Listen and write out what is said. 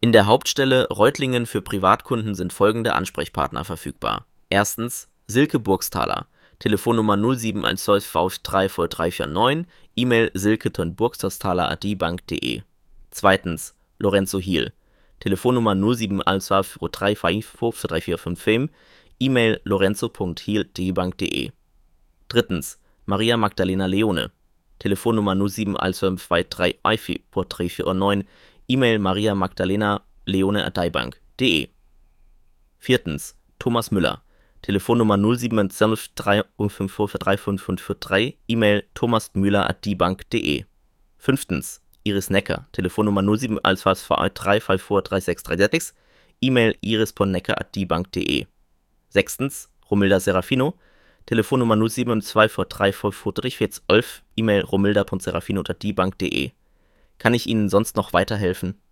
In der Hauptstelle Reutlingen für Privatkunden sind folgende Ansprechpartner verfügbar. Erstens Silke Burgsthaler, Telefonnummer 0712 34349, E-Mail silke.burgsthaler@dbank.de. Zweitens Lorenzo Hiel, Telefonnummer 0712 355 E-Mail lorenzo.hiel@dbank.de. Drittens Maria Magdalena Leone, Telefonnummer 0712 349, E-Mail mariamagdalena-leone@dbank.de. Viertens Thomas Müller, Telefonnummer 0712 35543, E-Mail thomasmüller@dbank.de. Fünftens Iris Necker, Telefonnummer 0712 3543636, E-Mail iris.necker@dbank.de. Sechstens Romilda Serafino, Telefonnummer 0712 354 E-Mail romilda.serafino@dbank.de. Kann ich Ihnen sonst noch weiterhelfen?